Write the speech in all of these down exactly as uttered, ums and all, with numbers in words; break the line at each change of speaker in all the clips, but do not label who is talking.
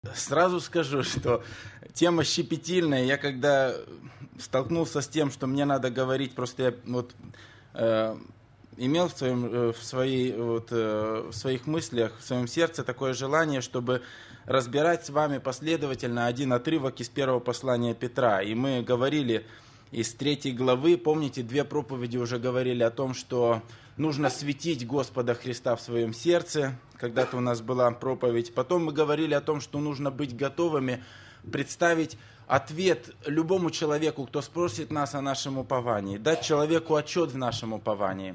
Сразу скажу, что тема щепетильная. Я когда столкнулся с тем, что мне надо говорить, просто я вот, э, имел в, своем, э, в, своей, вот, э, в своих мыслях, в своем сердце такое желание, чтобы разбирать с вами последовательно один отрывок из первого послания Петра. И мы говорили из третьей главы, помните, две проповеди уже говорили о том, что нужно светить Господа Христа в своем сердце. Когда-то у нас была проповедь. Потом мы говорили о том, что нужно быть готовыми представить ответ любому человеку, кто спросит нас о нашем уповании, дать человеку отчет в нашем уповании.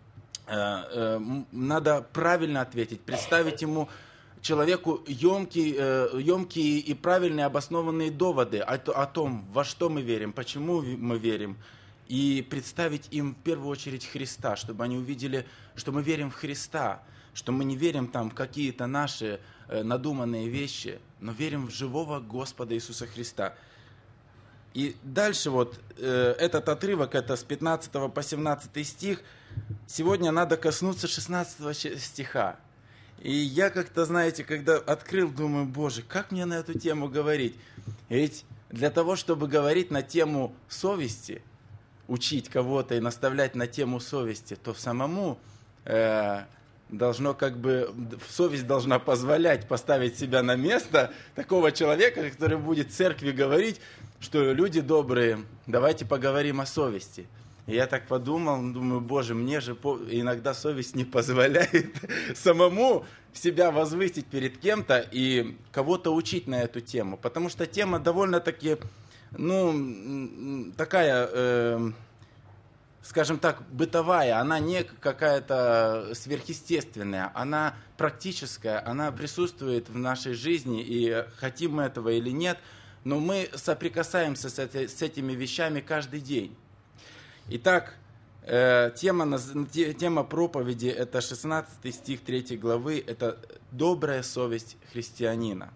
Надо правильно ответить, представить ему, человеку, емкие, емкие и правильные обоснованные доводы о, о том, во что мы верим, почему мы верим, и представить им в первую очередь Христа, чтобы они увидели, что мы верим в Христа, что мы не верим там в какие-то наши э, надуманные вещи, но верим в живого Господа Иисуса Христа. И дальше вот э, этот отрывок, это с пятнадцатого по семнадцатый стих, сегодня надо коснуться шестнадцатого стиха. И я как-то, знаете, когда открыл, думаю, Боже, как мне на эту тему говорить? Ведь для того, чтобы говорить на тему совести, учить кого-то и наставлять на тему совести, то самому э, должно как бы, совесть должна позволять поставить себя на место такого человека, который будет в церкви говорить, что люди добрые, давайте поговорим о совести. И я так подумал, думаю, Боже, мне же иногда совесть не позволяет самому себя возвысить перед кем-то и кого-то учить на эту тему. Потому что тема довольно-таки, ну, такая, э, скажем так, бытовая, она не какая-то сверхъестественная, она практическая, она присутствует в нашей жизни, и хотим мы этого или нет, но мы соприкасаемся с, этой, с этими вещами каждый день. Итак, э, тема, тема проповеди, это шестнадцатый стих третьей главы, это добрая совесть христианина.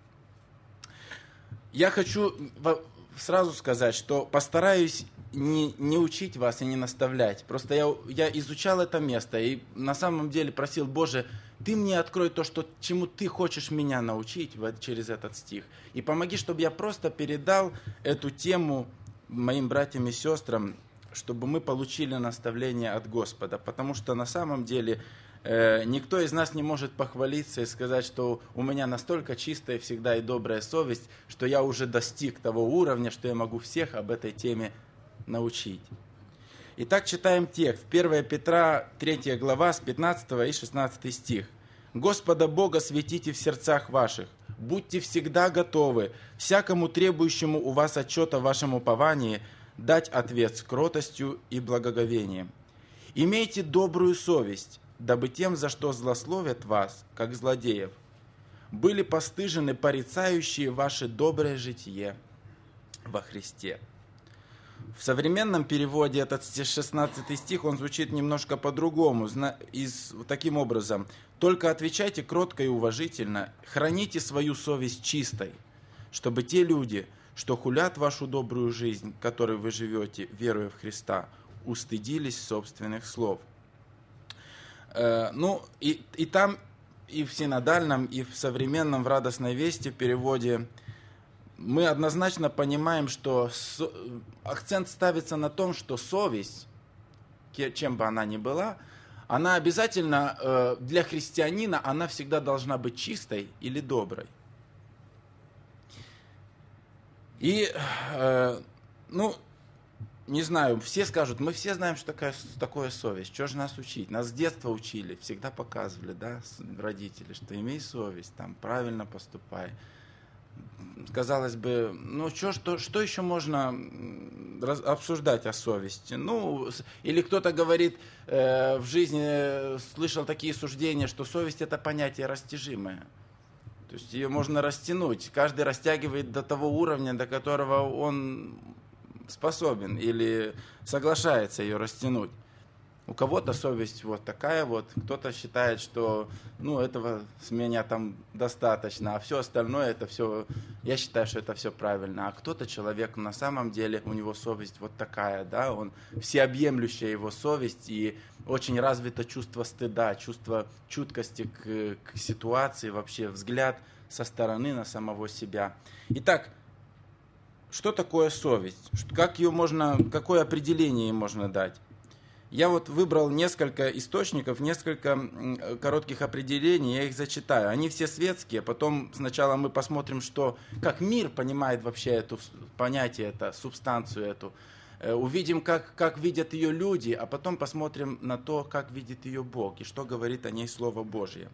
Я хочу сразу сказать, что постараюсь не, не учить вас и не наставлять. Просто я, я изучал это место и на самом деле просил, Боже, Ты мне открой то, что, чему Ты хочешь меня научить вот, через этот стих. И помоги, чтобы я просто передал эту тему моим братьям и сестрам, чтобы мы получили наставление от Господа. Потому что на самом деле э, никто из нас не может похвалиться и сказать, что у меня настолько чистая всегда и добрая совесть, что я уже достиг того уровня, что я могу всех об этой теме научить. Итак, читаем текст. первое Петра, третья глава, с пятнадцатого и шестнадцатый стих. «Господа Бога светите в сердцах ваших, будьте всегда готовы, всякому требующему у вас отчета в вашем уповании, дать ответ с кротостью и благоговением. Имейте добрую совесть, дабы тем, за что злословят вас, как злодеев, были постыжены порицающие ваше доброе житие во Христе». В современном переводе этот шестнадцатый стих, он звучит немножко по-другому, из, таким образом. «Только отвечайте кротко и уважительно, храните свою совесть чистой, чтобы те люди, что хулят вашу добрую жизнь, в которой вы живете, веруя в Христа, устыдились собственных слов». Э, ну, и, и там, и в синодальном, и в современном, в радостной вести переводе мы однозначно понимаем, что со, акцент ставится на том, что совесть, чем бы она ни была, она обязательно э, для христианина, она всегда должна быть чистой или доброй. И, э, ну, не знаю, все скажут, мы все знаем, что такое, такое совесть. Что же нас учить? Нас с детства учили, всегда показывали, да, родители, что имей совесть, там, правильно поступай. Казалось бы, ну, что, что, что еще можно раз, обсуждать о совести? Ну, или кто-то говорит, э, в жизни слышал такие суждения, что совесть – это понятие растяжимое. То есть ее можно растянуть. Каждый растягивает до того уровня, до которого он способен или соглашается ее растянуть. У кого-то совесть вот такая вот, кто-то считает, что ну, этого с меня там достаточно, а все остальное, это все, я считаю, что это все правильно. А кто-то человек, на самом деле, у него совесть вот такая, да, он всеобъемлющая его совесть, и очень развито чувство стыда, чувство чуткости к, к ситуации, вообще взгляд со стороны на самого себя. Итак, что такое совесть? Как ее можно, какое определение ей можно дать? Я вот выбрал несколько источников, несколько коротких определений, я их зачитаю. Они все светские, потом сначала мы посмотрим, что, как мир понимает вообще это понятие, это, субстанцию эту. Увидим, как, как видят ее люди, а потом посмотрим на то, как видит ее Бог и что говорит о ней Слово Божье.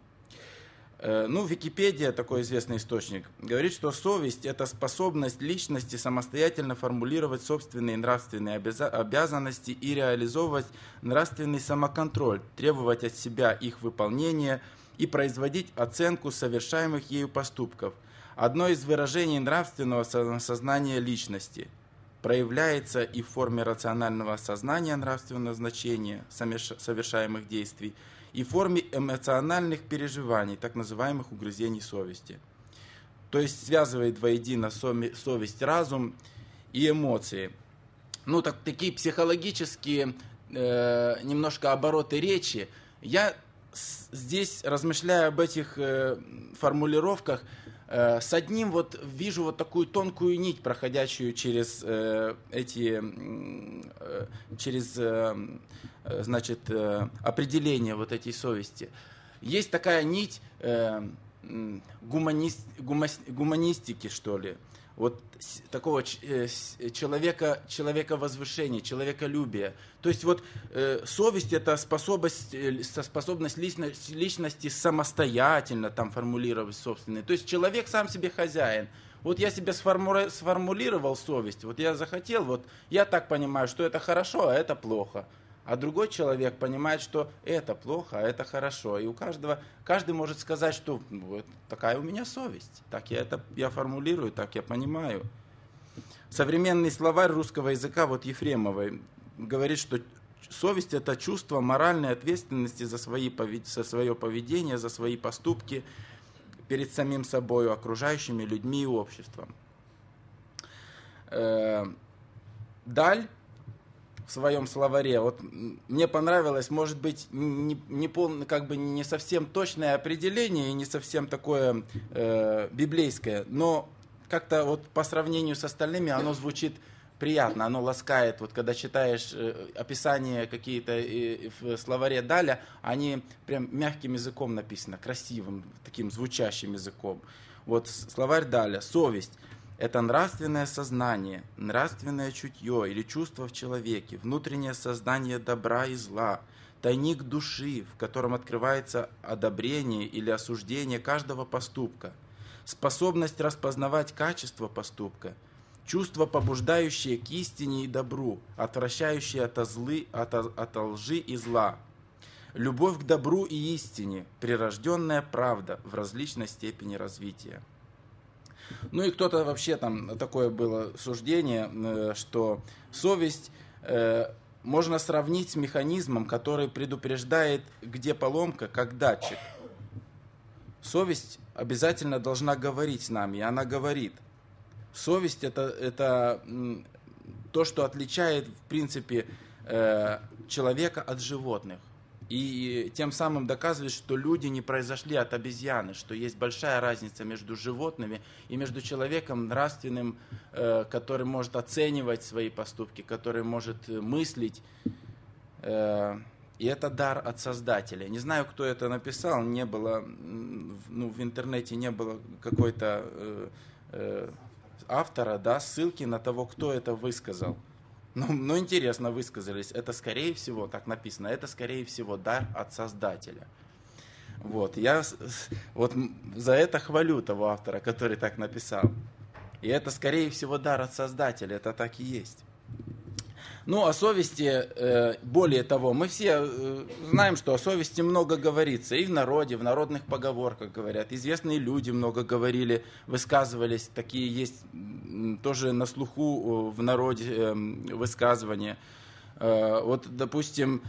Ну, Википедия, такой известный источник, говорит, что совесть – это способность личности самостоятельно формулировать собственные нравственные обязанности и реализовывать нравственный самоконтроль, требовать от себя их выполнения и производить оценку совершаемых ею поступков. Одно из выражений нравственного сознания личности проявляется и в форме рационального осознания нравственного значения совершаемых действий, и в форме эмоциональных переживаний, так называемых угрызений совести. То есть связывает воедино совесть, разум и эмоции. Ну, так, такие психологические э, немножко обороты речи. Я с, здесь, размышляя об этих э, формулировках, э, с одним вот вижу вот такую тонкую нить, проходящую через э, эти, э, через... Э, значит, определение вот этой совести. Есть такая нить э, гуманист, гуманистики, что ли, вот такого человека, человековозвышения, человеколюбия. То есть вот э, совесть – это способность, способность личности, личности самостоятельно там формулировать собственные. То есть человек сам себе хозяин. Вот я себе сформулировал совесть, вот я захотел, вот я так понимаю, что это хорошо, а это плохо. А другой человек понимает, что это плохо, а это хорошо. И у каждого, каждый может сказать, что вот такая у меня совесть. Так я это я формулирую, так я понимаю. Современный словарь русского языка, вот Ефремовой, говорит, что совесть – это чувство моральной ответственности за, свои, за свое поведение, за свои поступки перед самим собой, окружающими людьми и обществом. Даль в своем словаре, вот мне понравилось, может быть, не, не, пол, как бы не совсем точное определение и не совсем такое э, библейское, но как-то вот по сравнению с остальными оно звучит приятно, оно ласкает. Вот когда читаешь э, описания какие-то э, в словаре Даля, они прям мягким языком написаны, красивым, таким звучащим языком. Вот словарь Даля: совесть – это нравственное сознание, нравственное чутье или чувство в человеке, внутреннее сознание добра и зла, тайник души, в котором открывается одобрение или осуждение каждого поступка, способность распознавать качество поступка, чувство, побуждающее к истине и добру, отвращающее от, злы, от, от лжи и зла, любовь к добру и истине, прирожденная правда в различной степени развития. Ну и кто-то вообще там, такое было суждение, что совесть э, можно сравнить с механизмом, который предупреждает, где поломка, как датчик. Совесть обязательно должна говорить с нами, и она говорит. Совесть это, это то, что отличает, в принципе, э, человека от животных. И тем самым доказывает, что люди не произошли от обезьяны, что есть большая разница между животными и между человеком нравственным, э, который может оценивать свои поступки, который может мыслить. Э, и это дар от Создателя. Не знаю, кто это написал, не было, ну, в интернете не было какой-то э, э, автора, да, ссылки на того, кто это высказал. Ну, ну, интересно высказались. Это, скорее всего, так написано, это, скорее всего, дар от Создателя. Вот, я вот за это хвалю того автора, который так написал. И это, скорее всего, дар от Создателя, это так и есть. Ну, о совести, более того, мы все знаем, что о совести много говорится. И в народе, в народных поговорках говорят. Известные люди много говорили, высказывались. Такие есть тоже на слуху в народе высказывания. Вот, допустим,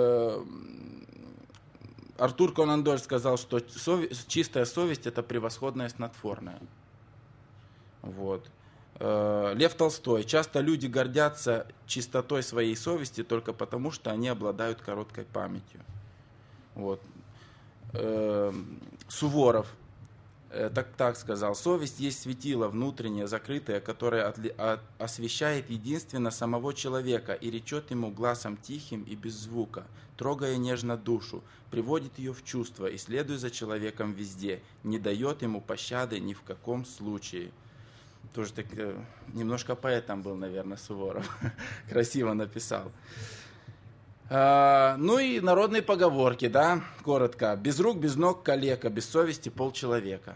Артур Конан Дойль сказал, что совесть, чистая совесть – это превосходное снотворное. Вот. Лев Толстой: часто люди гордятся чистотой своей совести только потому, что они обладают короткой памятью. Вот. Суворов: Так, так сказал, совесть есть светило внутреннее, закрытое, которое отли, от, освещает единственно самого человека и речет ему гласом тихим и без звука, трогая нежно душу, приводит ее в чувство и, следуя за человеком везде, не дает ему пощады ни в каком случае. Тоже так, немножко поэтом был, наверное, Суворов. Красиво написал. А, ну и народные поговорки, да, коротко. Без рук, без ног калека, без совести полчеловека.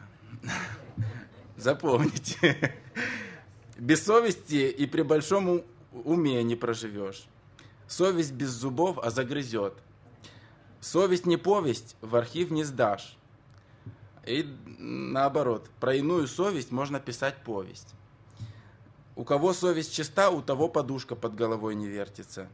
Запомните. Без совести и при большом уме не проживешь. Совесть без зубов, а загрызет. Совесть не повесть, в архив не сдашь. И наоборот, про иную совесть можно писать повесть. У кого совесть чиста, у того подушка под головой не вертится.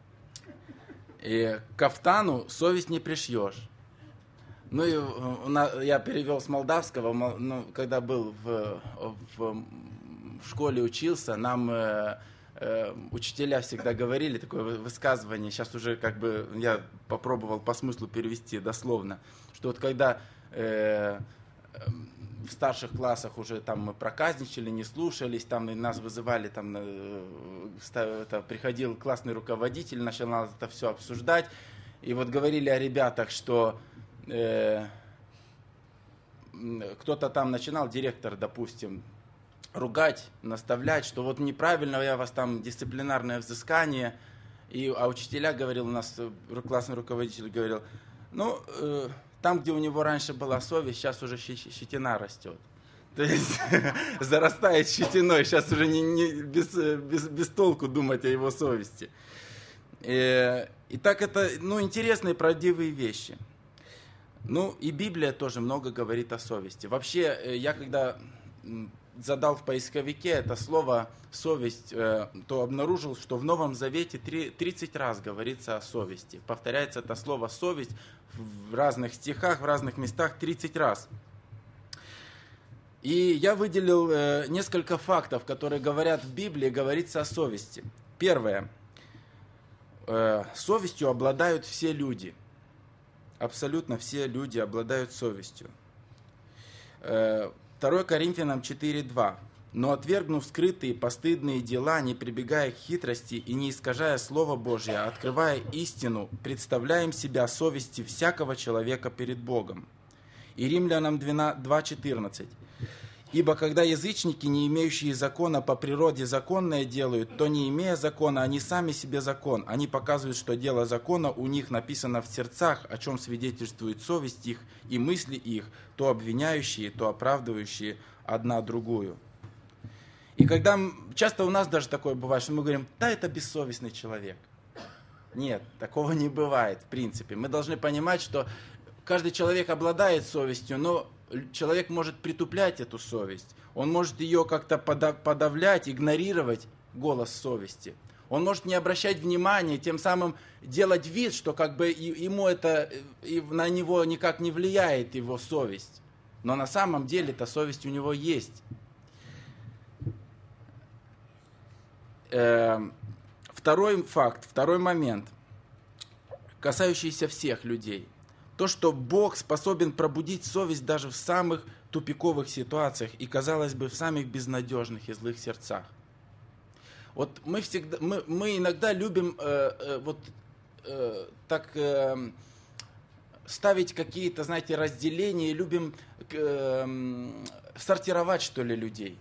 И к кафтану совесть не пришьешь. Ну и я перевел с молдавского, ну, когда был в, в, в школе учился, нам э, э, учителя всегда говорили такое высказывание, сейчас уже как бы я попробовал по смыслу перевести дословно, что вот когда э, в старших классах уже там мы проказничали, не слушались, там и нас вызывали, там это, приходил классный руководитель, начал нас это все обсуждать, и вот говорили о ребятах, что э, кто-то там начинал, директор, допустим, ругать, наставлять, что вот неправильно я вас там дисциплинарное взыскание, и, а учителя говорил, у нас классный руководитель говорил, ну, э, там, где у него раньше была совесть, сейчас уже щетина растет. То есть зарастает щетиной, сейчас уже не, не, без, без, без толку думать о его совести. И, и так это, ну, интересные, правдивые вещи. Ну, и Библия тоже много говорит о совести. Вообще, я когда задал в поисковике это слово «совесть», то обнаружил, что в Новом Завете тридцать раз говорится о совести. Повторяется это слово «совесть» в разных стихах, в разных местах тридцать раз. И я выделил несколько фактов, которые говорят в Библии, говорится о совести. Первое. Совестью обладают все люди. Абсолютно все люди обладают совестью. второе Коринфянам четыре два. «Но отвергнув скрытые постыдные дела, не прибегая к хитрости и не искажая Слово Божие, открывая истину, представляем себя совести всякого человека перед Богом». И Римлянам два четырнадцать. «Ибо когда язычники, не имеющие закона по природе законное делают, то не имея закона, они сами себе закон. Они показывают, что дело закона у них написано в сердцах, о чем свидетельствует совесть их и мысли их, то обвиняющие, то оправдывающие одна другую». И когда часто у нас даже такое бывает, что мы говорим, да, это бессовестный человек. Нет, такого не бывает, в принципе. Мы должны понимать, что каждый человек обладает совестью, но человек может притуплять эту совесть. Он может ее как-то подавлять, игнорировать голос совести. Он может не обращать внимания, тем самым делать вид, что как бы ему это, и на него никак не влияет его совесть. Но на самом деле эта совесть у него есть. Второй факт, второй момент, касающийся всех людей. То, что Бог способен пробудить совесть даже в самых тупиковых ситуациях и, казалось бы, в самых безнадежных и злых сердцах. Вот мы всегда, мы, мы иногда любим э, э, вот э, так э, ставить какие-то, знаете, разделения, любим э, сортировать, что ли, людей.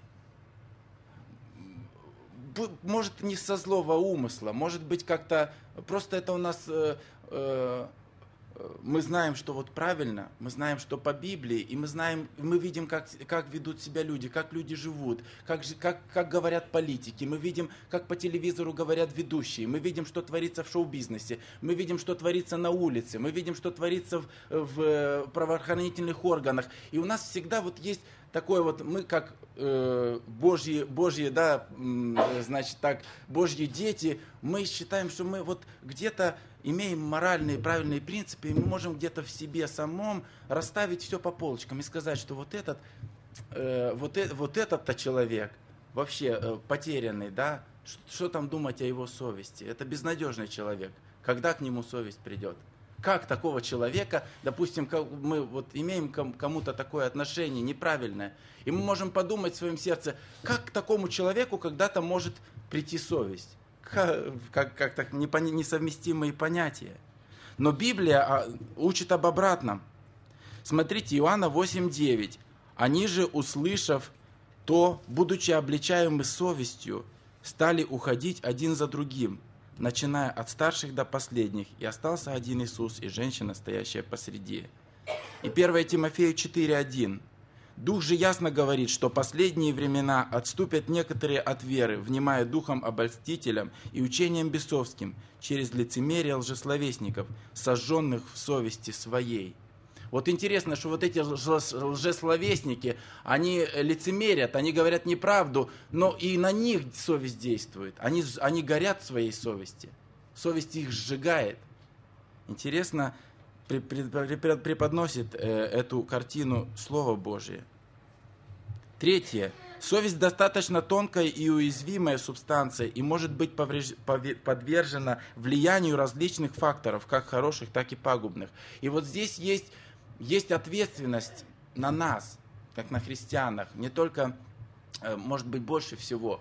Может, не со злого умысла, может быть, как-то, просто это у нас, э, э, мы знаем, что вот правильно, мы знаем, что по Библии, и мы знаем, мы видим, как, как ведут себя люди, как люди живут, как, как, как говорят политики, мы видим, как по телевизору говорят ведущие, мы видим, что творится в шоу-бизнесе, мы видим, что творится на улице, мы видим, что творится в, в правоохранительных органах, и у нас всегда вот есть такое вот, мы как э, Божьи, Божьи, да, э, значит так, Божьи дети, мы считаем, что мы вот где-то имеем моральные, правильные принципы, и мы можем где-то в себе самом расставить все по полочкам и сказать, что вот этот, э, вот, э, вот этот-то человек вообще э, потерянный, да, что, что там думать о его совести? Это безнадежный человек. Когда к нему совесть придет? Как такого человека, допустим, мы вот имеем к кому-то такое отношение неправильное, и мы можем подумать в своем сердце, как к такому человеку когда-то может прийти совесть. Как, как, как так несовместимые понятия. Но Библия учит об обратном. Смотрите, Иоанна восемь девять. «Они же, услышав то, будучи обличаемы совестью, стали уходить один за другим, начиная от старших до последних, и остался один Иисус и женщина, стоящая посреди». И первое Тимофею четыре один. «Дух же ясно говорит, что последние времена отступят некоторые от веры, внимая духом обольстителям и учением бесовским, через лицемерие лжесловесников, сожженных в совести своей». Вот интересно, что вот эти лжесловесники, они лицемерят, они говорят неправду, но и на них совесть действует. Они, они горят в своей совести. Совесть их сжигает. Интересно, преподносит эту картину Слово Божие. Третье. Совесть достаточно тонкая и уязвимая субстанция и может быть подвержена влиянию различных факторов, как хороших, так и пагубных. И вот здесь есть... Есть ответственность на нас, как на христианах, не только, может быть, больше всего,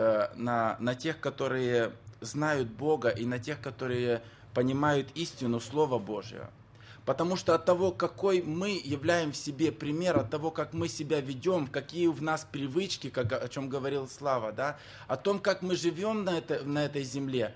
на, на тех, которые знают Бога, и на тех, которые понимают истину Слова Божьего. Потому что от того, какой мы являем в себе пример, от того, как мы себя ведем, какие в нас привычки, как, о чем говорил Слава, да, о том, как мы живем на, это, на этой земле,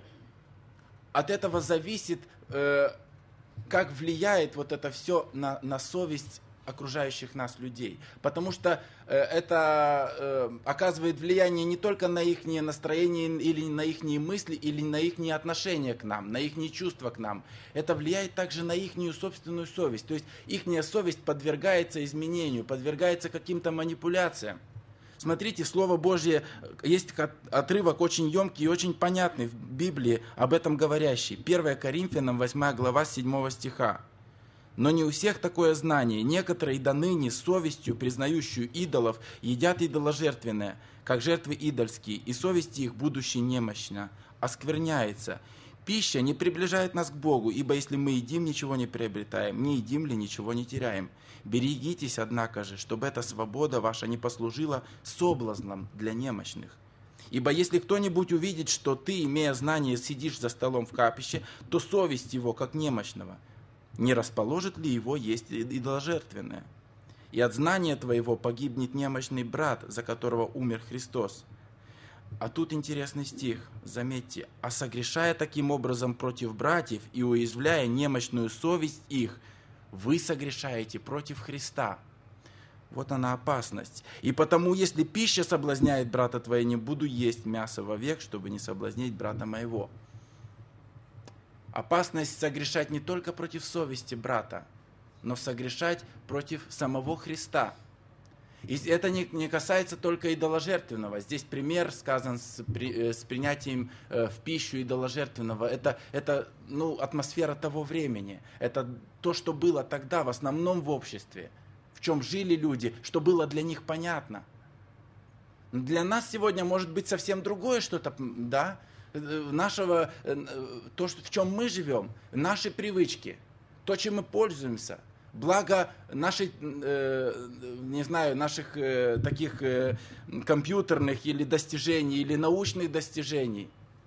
от этого зависит... Э, как влияет вот это все на, на совесть окружающих нас людей. Потому что э, это э, оказывает влияние не только на их настроение, или на их мысли, или на их отношение к нам, на их чувства к нам. Это влияет также на их собственную совесть. То есть их совесть подвергается изменению, подвергается каким-то манипуляциям. Смотрите, Слово Божье, есть отрывок очень емкий и очень понятный в Библии, об этом говорящий. первое Коринфянам, восьмая глава, седьмого стиха. «Но не у всех такое знание. Некоторые до ныне с совестью, признающую идолов, едят идоложертвенное, как жертвы идольские, и совесть их, будучи немощна, оскверняется. Пища не приближает нас к Богу, ибо если мы едим, ничего не приобретаем, не едим ли, ничего не теряем. Берегитесь, однако же, чтобы эта свобода ваша не послужила соблазном для немощных. Ибо если кто-нибудь увидит, что ты, имея знание, сидишь за столом в капище, то совесть его, как немощного, не расположит ли его есть идоложертвенное? И от знания твоего погибнет немощный брат, за которого умер Христос». А тут интересный стих, заметьте. «А согрешая таким образом против братьев и уязвляя немощную совесть их, вы согрешаете против Христа». Вот она опасность. «И потому, если пища соблазняет брата твоего, не буду есть мясо вовек, чтобы не соблазнить брата моего». Опасность согрешать не только против совести брата, но согрешать против самого Христа. И это не, не касается только идоложертвенного. Здесь пример сказан с, при, с принятием э, в пищу идоложертвенного. Это, это ну, атмосфера того времени. Это то, что было тогда в основном в обществе. В чем жили люди, что было для них понятно. Для нас сегодня может быть совсем другое что-то, да? Нашего, то, в чем мы живем, наши привычки, то, чем мы пользуемся. Благо наших, э, не знаю, наших э, таких э, компьютерных или достижений, или научных достижений.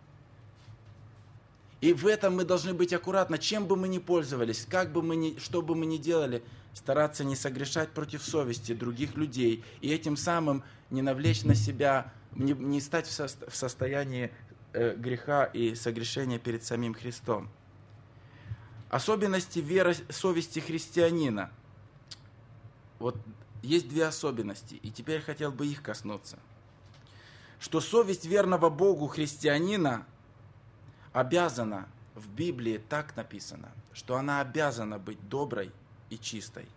И в этом мы должны быть аккуратны, чем бы мы ни пользовались, как бы мы ни, что бы мы ни делали, стараться не согрешать против совести других людей, и этим самым не навлечь на себя, не, не стать в, со, в состоянии э, греха и согрешения перед самим Христом. Особенности веры, совести христианина. Вот есть две особенности, и теперь хотел бы их коснуться. Что совесть верного Богу христианина обязана, в Библии так написано, что она обязана быть доброй и чистой.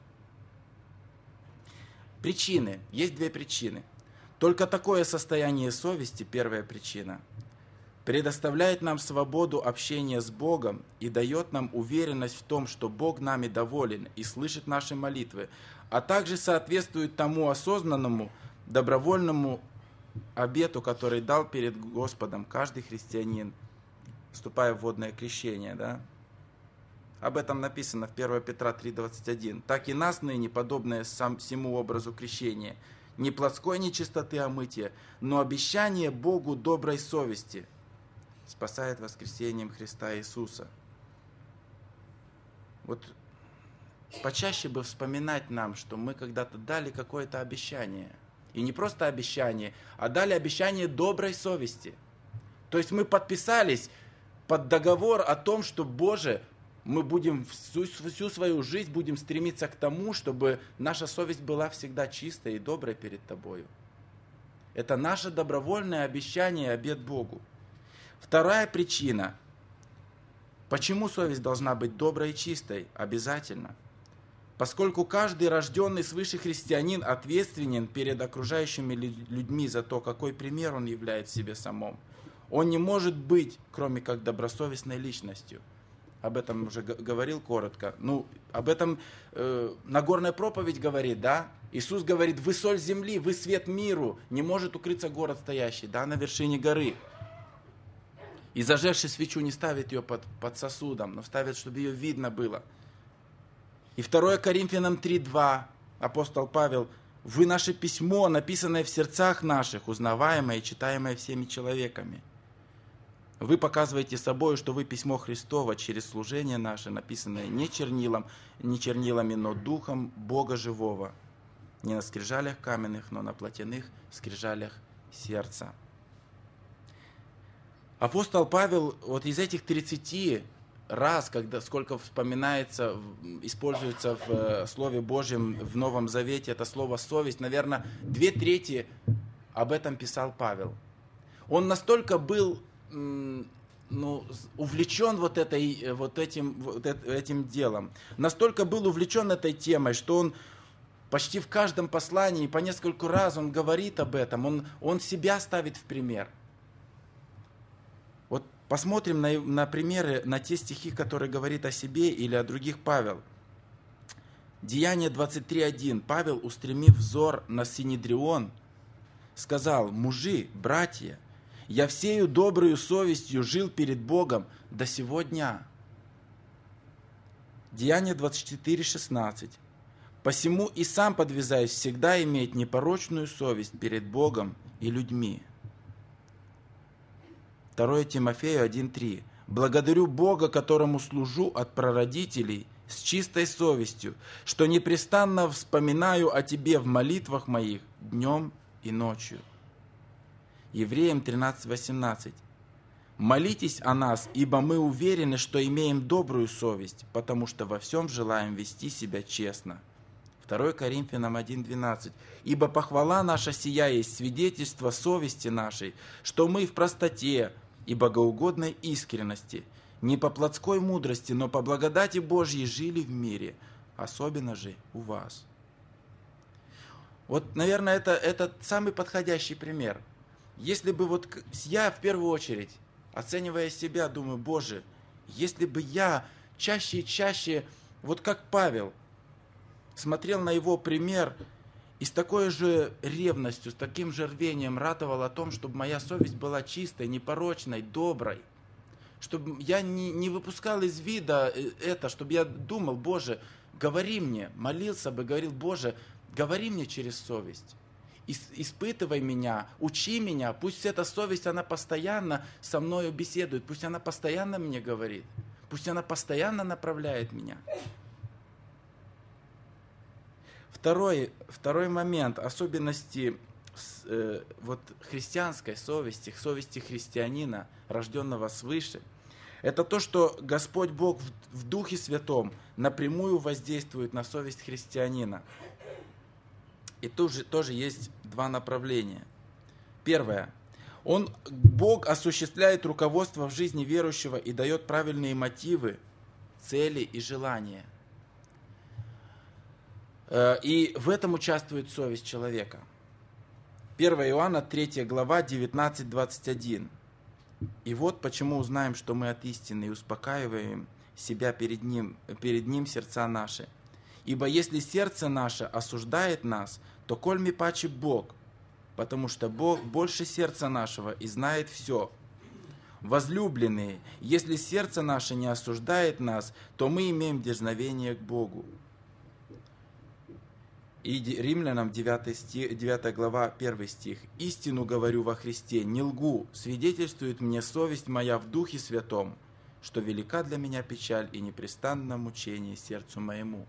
Причины. Есть две причины. Только такое состояние совести, первая причина, предоставляет нам свободу общения с Богом и дает нам уверенность в том, что Бог нами доволен и слышит наши молитвы, а также соответствует тому осознанному, добровольному обету, который дал перед Господом каждый христианин, вступая в водное крещение. Да? Об этом написано в первое Петра три двадцать один. «Так и нас ныне, подобное сам, всему образу крещения, не плотской нечистоты омытия, но обещание Богу доброй совести спасает воскресением Христа Иисуса». Вот почаще бы вспоминать нам, что мы когда-то дали какое-то обещание. И не просто обещание, а дали обещание доброй совести. То есть мы подписались под договор о том, что, Боже, мы будем всю, всю свою жизнь будем стремиться к тому, чтобы наша совесть была всегда чистой и доброй перед Тобою. Это наше добровольное обещание и обет Богу. Вторая причина, почему совесть должна быть доброй и чистой, обязательно. Поскольку каждый рожденный свыше христианин ответственен перед окружающими людьми за то, какой пример он является себе самом. Он не может быть, кроме как добросовестной личностью. Об этом уже говорил коротко. Ну, об этом э, Нагорная проповедь говорит, да? Иисус говорит: вы соль земли, вы свет миру, не может укрыться город стоящий, да, на вершине горы. И зажегший свечу не ставит ее под, под сосудом, но ставит, чтобы ее видно было. И второе Коринфянам три два, апостол Павел: вы наше письмо, написанное в сердцах наших, узнаваемое и читаемое всеми человеками. Вы показываете собой, что вы письмо Христово через служение наше, написанное не чернилом, не чернилами, но духом Бога живого. Не на скрижалях каменных, но на плотяных скрижалях сердца. Апостол Павел вот из этих тридцати раз, когда, сколько вспоминается, используется в Слове Божьем в Новом Завете, это слово «совесть», наверное, две трети об этом писал Павел. Он настолько был ну, увлечен вот, этой, вот, этим, вот этим делом, настолько был увлечен этой темой, что он почти в каждом послании, по нескольку раз он говорит об этом, он, он себя ставит в пример. Вот посмотрим на, на примеры, на те стихи, которые говорит о себе или о других Павел. Деяние двадцать три один. Павел, устремив взор на Синедрион, сказал: «Мужи, братья, я всею доброю совестью жил перед Богом до сего дня». Деяние двадцать четыре шестнадцать. «Посему и сам подвязаюсь всегда иметь непорочную совесть перед Богом и людьми». второе Тимофею один три. «Благодарю Бога, которому служу от прародителей с чистой совестью, что непрестанно вспоминаю о тебе в молитвах моих днем и ночью». Евреям тринадцать восемнадцать. «Молитесь о нас, ибо мы уверены, что имеем добрую совесть, потому что во всем желаем вести себя честно». второе Коринфянам один двенадцать. «Ибо похвала наша сия есть свидетельство совести нашей, что мы в простоте и богоугодной искренности, не по плотской мудрости, но по благодати Божьей жили в мире, особенно же у вас». Вот, наверное, это, это самый подходящий пример. Если бы вот я в первую очередь, оценивая себя, думаю: Боже, если бы я чаще и чаще, вот как Павел, смотрел на его пример и с такой же ревностью, с таким же рвением ратовал о том, чтобы моя совесть была чистой, непорочной, доброй, чтобы я не, не выпускал из вида это, чтобы я думал: Боже, говори мне, молился бы, говорил: Боже, говори мне через совесть. Испытывай меня, учи меня, пусть эта совесть, она постоянно со мною беседует, пусть она постоянно мне говорит, пусть она постоянно направляет меня. Второй, второй момент, особенности э, вот, христианской совести, совести христианина, рожденного свыше, это то, что Господь Бог в, в Духе Святом напрямую воздействует на совесть христианина. И тоже, тоже есть два направления. Первое. Он, Бог осуществляет руководство в жизни верующего и дает правильные мотивы, цели и желания. И в этом участвует совесть человека. первое Иоанна третья глава девятнадцать двадцать один. «И вот почему узнаем, что мы от истины, и успокаиваем себя перед Ним, перед Ним сердца наши. Ибо если сердце наше осуждает нас, то кольми паче Бог, потому что Бог больше сердца нашего и знает все. Возлюбленные, если сердце наше не осуждает нас, то мы имеем дерзновение к Богу. И Римлянам девятая, стих, девятая глава, первый стих. «Истину говорю во Христе, не лгу, свидетельствует мне совесть моя в Духе Святом, что велика для меня печаль и непрестанное мучение сердцу моему».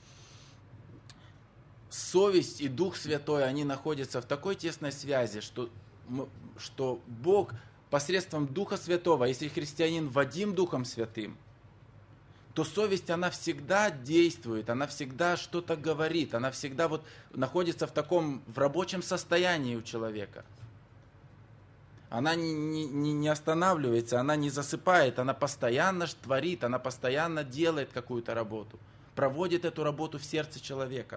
Совесть и Дух Святой, они находятся в такой тесной связи, что, что Бог посредством Духа Святого, если христианин водим Духом Святым, то совесть, она всегда действует, она всегда что-то говорит, она всегда вот находится в таком, в рабочем состоянии у человека. Она не, не, не останавливается, она не засыпает, она постоянно творит, она постоянно делает какую-то работу, проводит эту работу в сердце человека.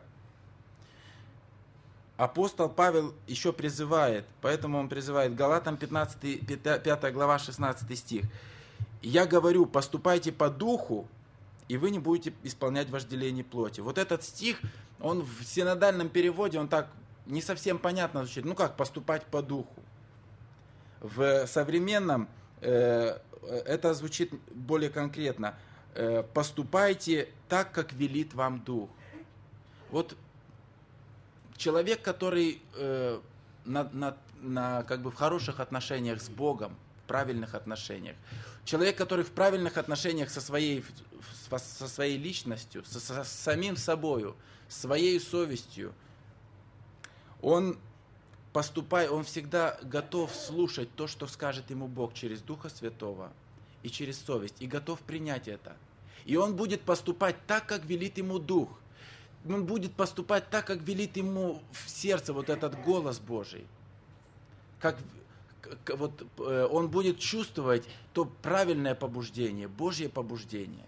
Апостол Павел еще призывает, поэтому он призывает, Галатам пятнадцатая, пятая глава, шестнадцатый стих. «Я говорю, поступайте по духу, и вы не будете исполнять вожделение плоти». Вот этот стих, он в синодальном переводе, он так не совсем понятно звучит. Ну как поступать по духу? В современном э, это звучит более конкретно. Э, «Поступайте так, как велит вам дух». Вот человек, который э, на, на, на, как бы в хороших отношениях с Богом, в правильных отношениях, человек, который в правильных отношениях со своей, со своей личностью, со, со самим собою, своей совестью, он поступает, он всегда готов слушать то, что скажет ему Бог через Духа Святого и через совесть, и готов принять это. И он будет поступать так, как велит ему Дух. Он будет поступать так, как велит ему в сердце вот этот голос Божий. Как, как вот, э, он будет чувствовать то правильное побуждение, Божье побуждение.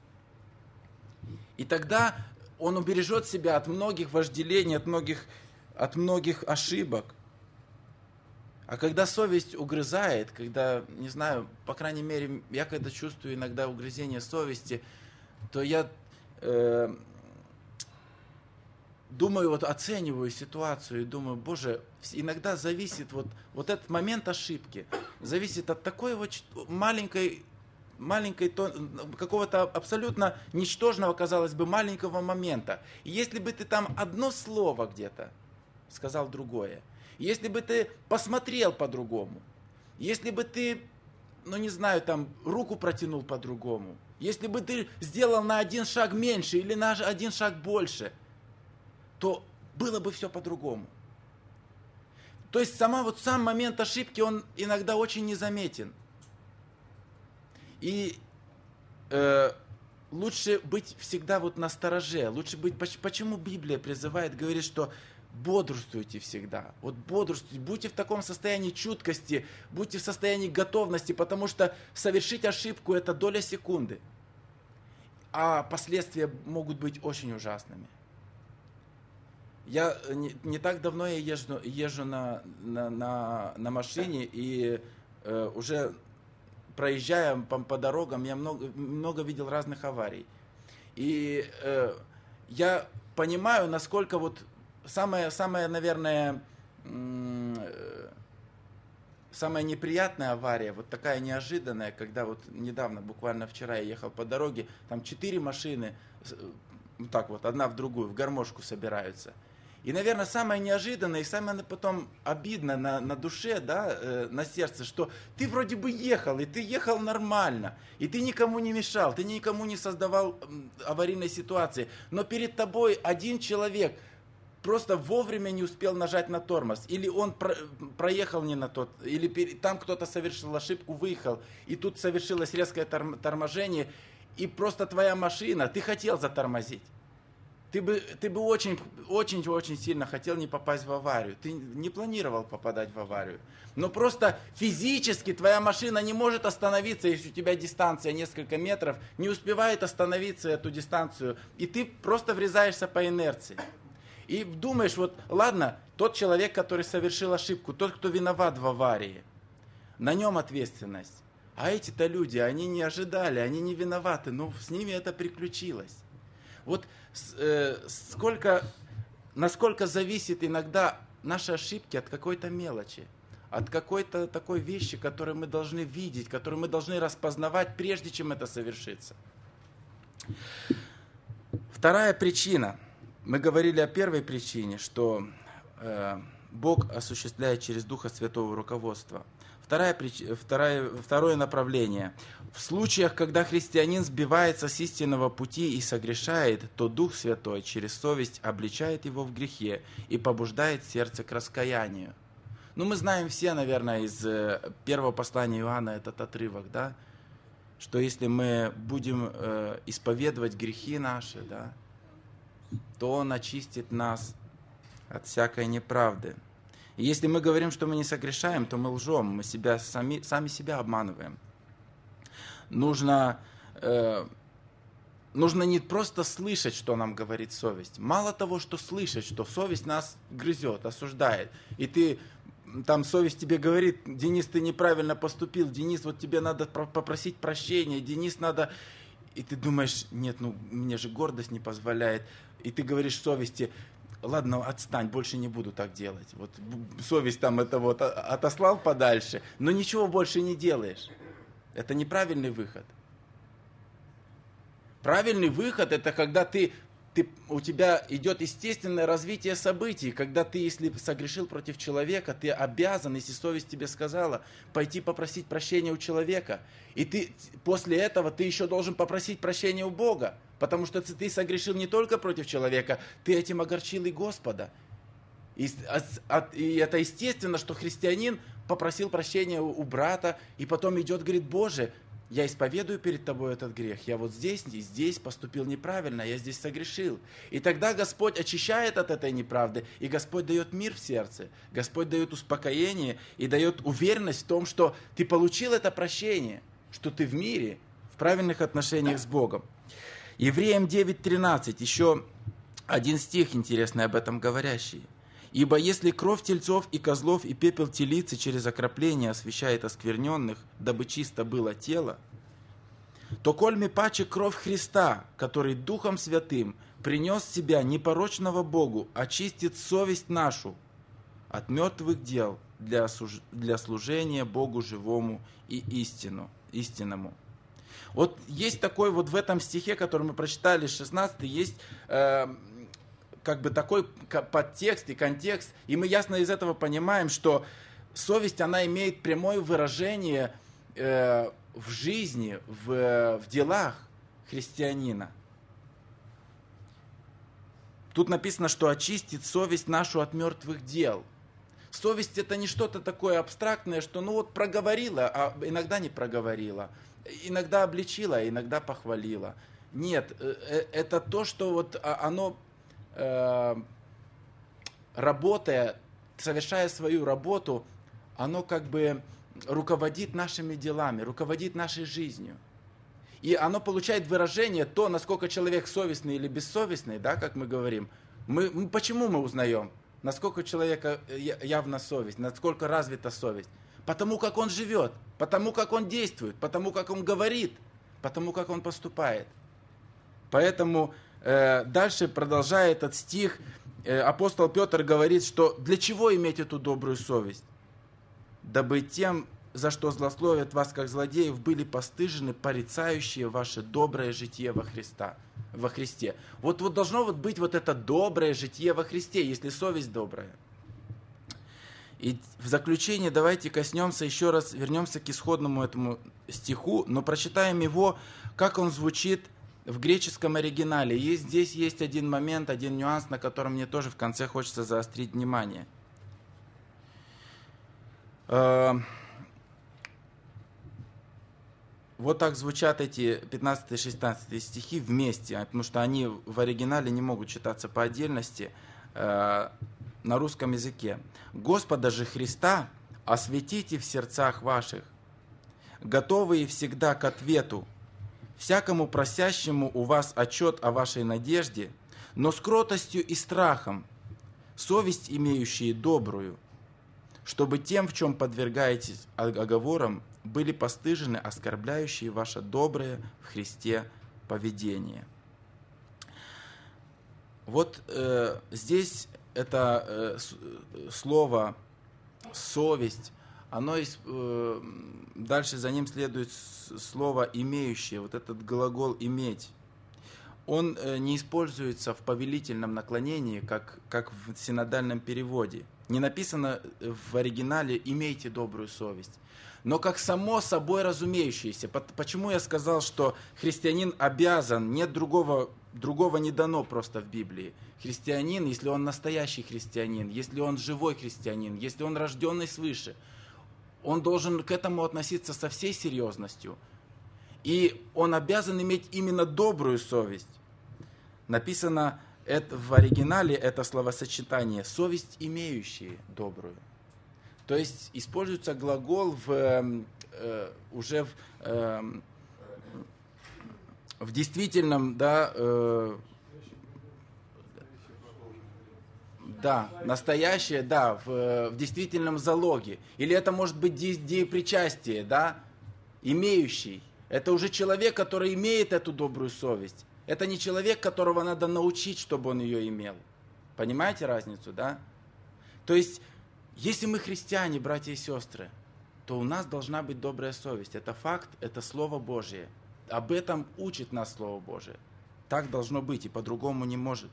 И тогда он убережет себя от многих вожделений, от многих, от многих ошибок. А когда совесть угрызает, когда, не знаю, по крайней мере, я когда чувствую иногда угрызение совести, то я... Э, Думаю, вот оцениваю ситуацию и думаю, Боже, иногда зависит вот, вот этот момент ошибки, зависит от такой вот маленькой, маленькой какого-то абсолютно ничтожного, казалось бы, маленького момента. И если бы ты там одно слово где-то сказал другое, если бы ты посмотрел по-другому, если бы ты, ну не знаю, там руку протянул по-другому, если бы ты сделал на один шаг меньше или на один шаг больше, то было бы все по-другому. То есть сама, вот сам момент ошибки, он иногда очень незаметен. И э, лучше быть всегда вот настороже. Лучше быть, почему Библия призывает, говорит, что бодрствуйте всегда. Вот бодрствуйте, будьте в таком состоянии чуткости, будьте в состоянии готовности, потому что совершить ошибку – это доля секунды. А последствия могут быть очень ужасными. Я не, не так давно я езжу, езжу на, на, на, на машине, и э, уже проезжая по, по дорогам, я много, много видел разных аварий. И э, я понимаю, насколько вот самая, самая наверное, э, самая неприятная авария, вот такая неожиданная, когда вот недавно, буквально вчера я ехал по дороге, там четыре машины, вот так вот, одна в другую, в гармошку собираются. И, наверное, самое неожиданное и самое потом обидно на, на душе, да, э, на сердце, что ты вроде бы ехал, и ты ехал нормально, и ты никому не мешал, ты никому не создавал аварийной ситуации, но перед тобой один человек просто вовремя не успел нажать на тормоз, или он про, проехал не на тот, или перед, там кто-то совершил ошибку, выехал, и тут совершилось резкое торм, торможение, и просто твоя машина, ты хотел затормозить. Ты бы, ты бы очень, очень, очень сильно хотел не попасть в аварию. Ты не планировал попадать в аварию. Но просто физически твоя машина не может остановиться, если у тебя дистанция несколько метров, не успевает остановиться эту дистанцию, и ты просто врезаешься по инерции. И думаешь, вот, ладно, тот человек, который совершил ошибку, тот, кто виноват в аварии, на нем ответственность. А эти-то люди, они не ожидали, они не виноваты, но с ними это приключилось. Вот э, сколько, насколько зависит иногда наши ошибки от какой-то мелочи, от какой-то такой вещи, которую мы должны видеть, которую мы должны распознавать, прежде чем это совершится. Вторая причина. Мы говорили о первой причине, что э, Бог осуществляет через Духа Святого руководство. Вторая, вторая, второе направление. В случаях, когда христианин сбивается с истинного пути и согрешает, то Дух Святой через совесть обличает его в грехе и побуждает сердце к раскаянию. Ну, мы знаем все, наверное, из первого послания Иоанна этот отрывок, да, что если мы будем э, исповедовать грехи наши, да, то Он очистит нас от всякой неправды. И если мы говорим, что мы не согрешаем, то мы лжем, мы себя, сами, сами себя обманываем. Нужно, э, нужно не просто слышать, что нам говорит совесть. Мало того, что слышать, что совесть нас грызет, осуждает. И ты, там совесть тебе говорит: Денис, ты неправильно поступил, Денис, вот тебе надо попросить прощения, Денис, надо... И ты думаешь: нет, ну мне же гордость не позволяет. И ты говоришь совести: ладно, отстань, больше не буду так делать. Вот совесть там это вот отослал подальше, но ничего больше не делаешь. Это неправильный выход. Правильный выход — это когда ты, ты, у тебя идет естественное развитие событий, когда ты, если согрешил против человека, ты обязан, если совесть тебе сказала, пойти попросить прощения у человека. И ты после этого ты еще должен попросить прощения у Бога. Потому что ты согрешил не только против человека, ты этим огорчил и Господа. И, и это естественно, что христианин попросил прощения у, у брата, и потом идет, говорит: Боже, я исповедую перед Тобой этот грех, я вот здесь и здесь поступил неправильно, я здесь согрешил. И тогда Господь очищает от этой неправды, и Господь дает мир в сердце, Господь дает успокоение и дает уверенность в том, что ты получил это прощение, что ты в мире, в правильных отношениях с Богом. Евреям девять тринадцать, еще один стих интересный об этом говорящий. «Ибо если кровь тельцов и козлов и пепел телицы через окропление освящает оскверненных, дабы чисто было тело, то кольми паче кровь Христа, который Духом Святым принес себя непорочного Богу, очистит совесть нашу от мертвых дел для, суж... для служения Богу живому и истину, истинному». Вот есть такой вот в этом стихе, который мы прочитали, шестнадцатый, есть э, как бы такой подтекст и контекст, и мы ясно из этого понимаем, что совесть, она имеет прямое выражение э, в жизни, в, в делах христианина. Тут написано, что очистит совесть нашу от мертвых дел. Совесть — это не что-то такое абстрактное, что ну вот проговорила, а иногда не проговорила. Иногда обличила, иногда похвалила. Нет, это то, что вот оно, работая, совершая свою работу, оно как бы руководит нашими делами, руководит нашей жизнью. И оно получает выражение, то, насколько человек совестный или бессовестный, да, как мы говорим. Мы, почему мы узнаем, насколько у человека явна совесть, насколько развита совесть? Потому как он живет, потому как он действует, потому как он говорит, потому как он поступает. Поэтому э, дальше, продолжая этот стих, э, апостол Петр говорит, что для чего иметь эту добрую совесть? Дабы тем, за что злословят вас как злодеев, были постыжены порицающие ваше доброе житие во Христа, во Христе. Вот, вот должно вот быть вот это доброе житие во Христе, если совесть добрая. И в заключение давайте коснемся еще раз, вернемся к исходному этому стиху, но прочитаем его, как он звучит в греческом оригинале. И здесь есть один момент, один нюанс, на котором мне тоже в конце хочется заострить внимание. Вот так звучат эти пятнадцатый и шестнадцатый стихи вместе, потому что они в оригинале не могут читаться по отдельности на русском языке. «Господа же Христа осветите в сердцах ваших, готовые всегда к ответу, всякому просящему у вас отчет о вашей надежде, но с кротостью и страхом, совесть имеющие добрую, чтобы тем, в чем подвергаетесь оговорам, были постыжены оскорбляющие ваше доброе в Христе поведение». Вот э, здесь это э, слово «совесть», оно э, дальше за ним следует слово «имеющее», вот этот глагол «иметь». Он э, не используется в повелительном наклонении, как, как в синодальном переводе. Не написано в оригинале «имейте добрую совесть», но как само собой разумеющееся. Почему я сказал, что христианин обязан, нет другого, другого не дано просто в Библии. Христианин, если он настоящий христианин, если он живой христианин, если он рожденный свыше, он должен к этому относиться со всей серьезностью. И он обязан иметь именно добрую совесть. Написано это, в оригинале это словосочетание «совесть имеющие добрую». То есть используется глагол в, э, уже в, э, в действительном, да, э, да, настоящее, да, в, в действительном залоге. Или это может быть де- деепричастие, да, имеющий. Это уже человек, который имеет эту добрую совесть. Это не человек, которого надо научить, чтобы он ее имел. Понимаете разницу, да? То есть, если мы христиане, братья и сестры, то у нас должна быть добрая совесть. Это факт, это Слово Божие. Об этом учит нас Слово Божие. Так должно быть, и по-другому не может.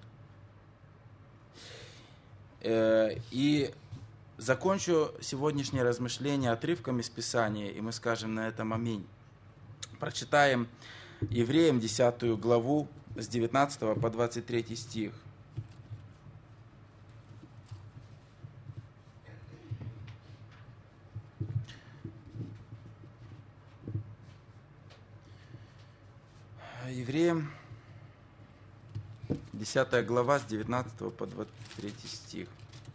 И закончу сегодняшнее размышление отрывком из Писания, и мы скажем на этом аминь. Прочитаем Евреям десятую главу с девятнадцатого по двадцать третий стих. Евреям десятая глава с девятнадцатого по двадцать третий стих.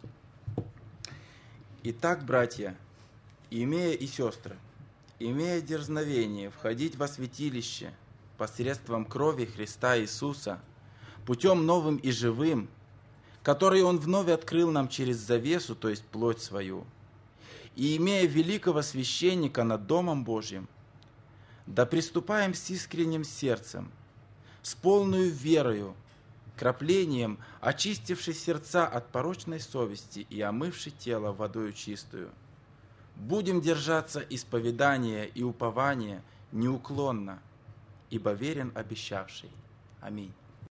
Итак, братья, имея и сестры, имея дерзновение входить во святилище посредством крови Христа Иисуса, путем новым и живым, который Он вновь открыл нам через завесу, то есть плоть свою, и имея великого священника над Домом Божьим, да приступаем с искренним сердцем, с полною верою, краплением, очистивши сердца от порочной совести и омывши тело водою чистую. Будем держаться исповедания и упования неуклонно, ибо верен обещавший. Аминь.